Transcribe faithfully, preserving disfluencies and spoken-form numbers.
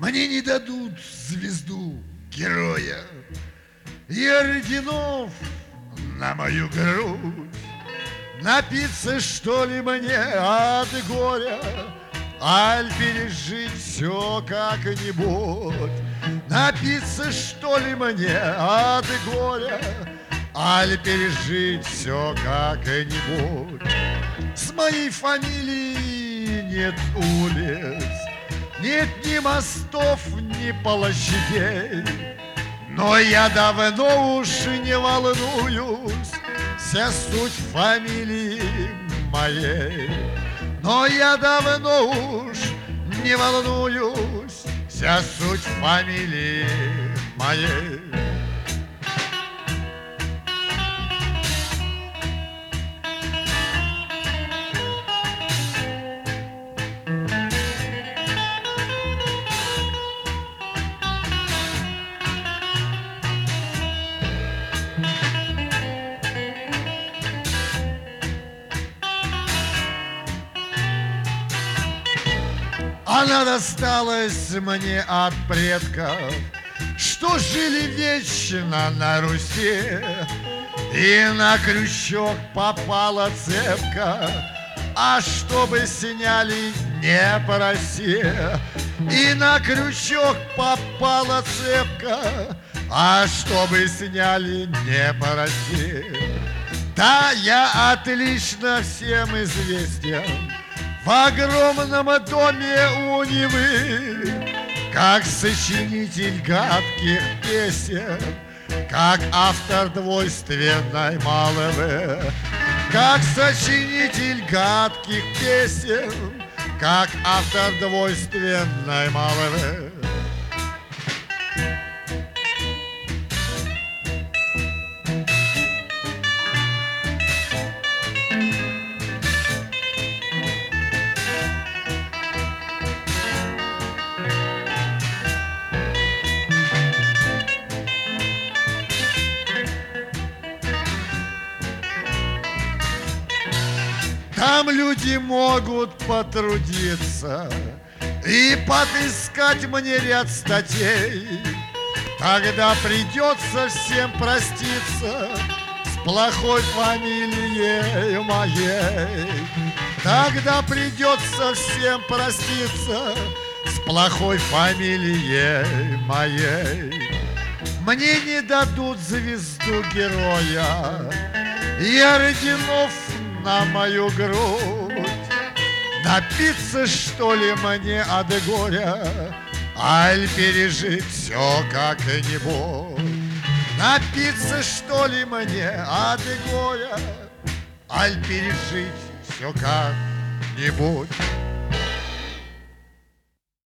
Мне не дадут звезду героя и орденов на мою грудь. Напиться, что ли, мне от горя, аль пережить все как-нибудь? Напиться, что ли, мне от горя, аль пережить все как-нибудь? С моей фамилией нет улиц, нет ни мостов, ни площадей, но я давно уж не волнуюсь, вся суть фамилии моей. Но я давно уж не волнуюсь, вся суть фамилии моей. Она досталась мне от предков, что жили вечно на Руси, и на крючок попала цепка, а чтобы сняли, не проси. И на крючок попала цепка, а чтобы сняли, не проси. Да, я отлично всем известен в огромном доме у Невы, как сочинитель гадких песен, как автор двойственной молвы, как сочинитель гадких песен, как автор двойственной молвы. Там люди могут потрудиться и подыскать мне ряд статей. Тогда придется всем проститься с плохой фамилией моей. Тогда придется всем проститься с плохой фамилией моей. Мне не дадут звезду героя и орденов на мою грудь. Напиться, что ли, мне от горя, аль пережить все как-нибудь? Напиться, что ли, мне от горя, аль пережить все как-нибудь?